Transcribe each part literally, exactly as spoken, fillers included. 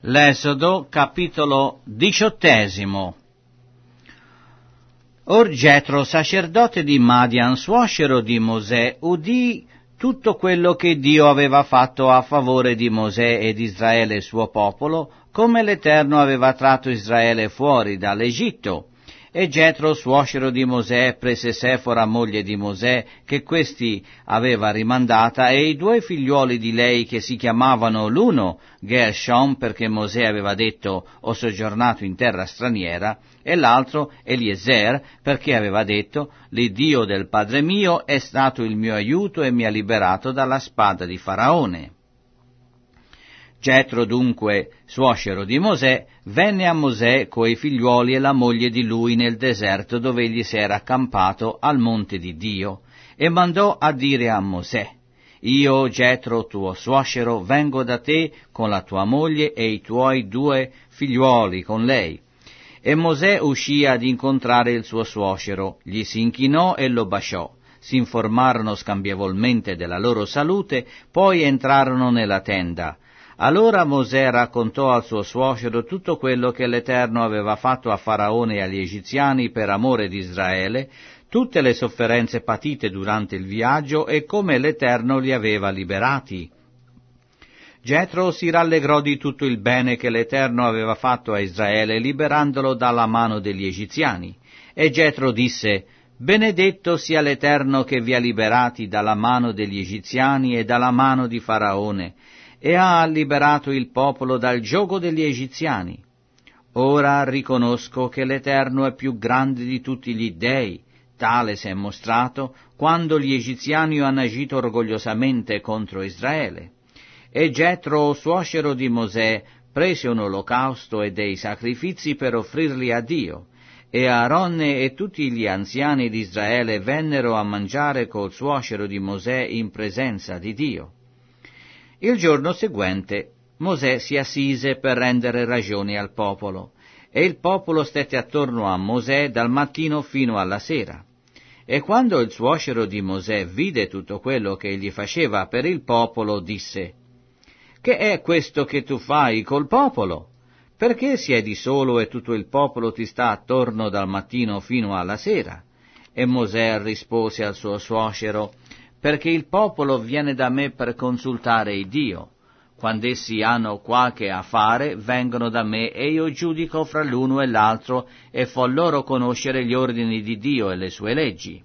L'Esodo, capitolo diciottesimo. Or Getro, sacerdote di Madian, suocero di Mosè, udì tutto quello che Dio aveva fatto a favore di Mosè e di Israele suo popolo, come l'Eterno aveva tratto Israele fuori dall'Egitto. E Getro, suocero di Mosè, prese Sefora, moglie di Mosè, che questi aveva rimandata, e i due figliuoli di lei, che si chiamavano l'uno Gershom, perché Mosè aveva detto: ho soggiornato in terra straniera, e l'altro Eliezer, perché aveva detto: l'Iddio del padre mio è stato il mio aiuto e mi ha liberato dalla spada di Faraone. Getro dunque, suocero di Mosè, venne a Mosè coi figliuoli e la moglie di lui nel deserto dove egli si era accampato al monte di Dio, e mandò a dire a Mosè: io, Getro, tuo suocero, vengo da te con la tua moglie e i tuoi due figliuoli con lei. E Mosè uscì ad incontrare il suo suocero, gli si inchinò e lo baciò. Si informarono scambievolmente della loro salute, poi entrarono nella tenda. Allora Mosè raccontò al suo suocero tutto quello che l'Eterno aveva fatto a Faraone e agli egiziani per amore di Israele, tutte le sofferenze patite durante il viaggio e come l'Eterno li aveva liberati. Getro si rallegrò di tutto il bene che l'Eterno aveva fatto a Israele, liberandolo dalla mano degli egiziani. E Getro disse: benedetto sia l'Eterno che vi ha liberati dalla mano degli egiziani e dalla mano di Faraone, e ha liberato il popolo dal giogo degli egiziani. Ora riconosco che l'Eterno è più grande di tutti gli dei, tale si è mostrato quando gli egiziani hanno agito orgogliosamente contro Israele. E Getro, suocero di Mosè, prese un olocausto e dei sacrifici per offrirli a Dio, e Aaronne e tutti gli anziani di Israele vennero a mangiare col suocero di Mosè in presenza di Dio. Il giorno seguente Mosè si assise per rendere ragione al popolo, e il popolo stette attorno a Mosè dal mattino fino alla sera. E quando il suocero di Mosè vide tutto quello che egli faceva per il popolo, disse: che è questo che tu fai col popolo? Perché siedi solo e tutto il popolo ti sta attorno dal mattino fino alla sera? E Mosè rispose al suo suocero: perché il popolo viene da me per consultare il Dio. Quando essi hanno qualche affare, vengono da me e io giudico fra l'uno e l'altro e fo loro conoscere gli ordini di Dio e le sue leggi.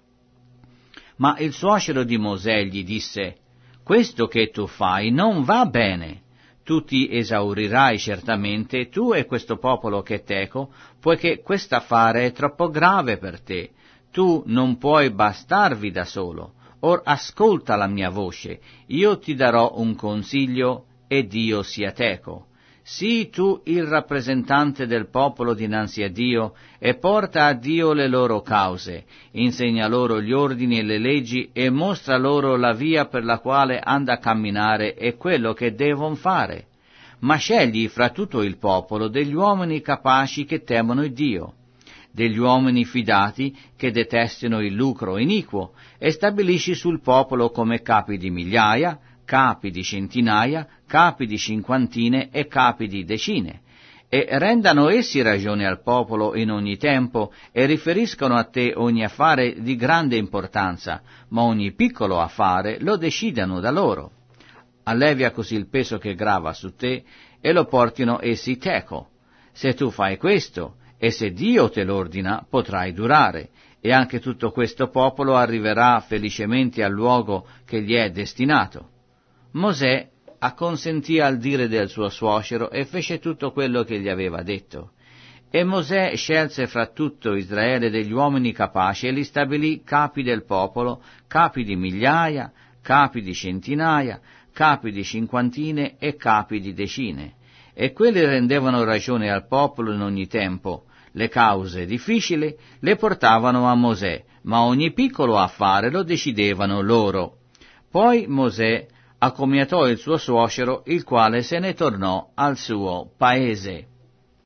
Ma il suocero di Mosè gli disse: questo che tu fai non va bene. Tu ti esaurirai certamente, tu e questo popolo che teco, poiché quest'affare è troppo grave per te. Tu non puoi bastarvi da solo. Or ascolta la mia voce, io ti darò un consiglio, e Dio sia teco. Sii tu il rappresentante del popolo dinanzi a Dio, e porta a Dio le loro cause, insegna loro gli ordini e le leggi, e mostra loro la via per la quale han da camminare e quello che devono fare. Ma scegli fra tutto il popolo degli uomini capaci che temono il Dio, degli uomini fidati che detestino il lucro iniquo, e stabilisci sul popolo come capi di migliaia, capi di centinaia, capi di cinquantine e capi di decine, e rendano essi ragione al popolo in ogni tempo, e riferiscono a te ogni affare di grande importanza, ma ogni piccolo affare lo decidano da loro. Allevia così il peso che grava su te, e lo portino essi teco. Se tu fai questo, e se Dio te l'ordina, potrai durare, e anche tutto questo popolo arriverà felicemente al luogo che gli è destinato. Mosè acconsentì al dire del suo suocero e fece tutto quello che gli aveva detto. E Mosè scelse fra tutto Israele degli uomini capaci e li stabilì capi del popolo, capi di migliaia, capi di centinaia, capi di cinquantine e capi di decine. E quelli rendevano ragione al popolo in ogni tempo. Le cause difficili le portavano a Mosè, ma ogni piccolo affare lo decidevano loro. Poi Mosè accomiatò il suo suocero, il quale se ne tornò al suo paese.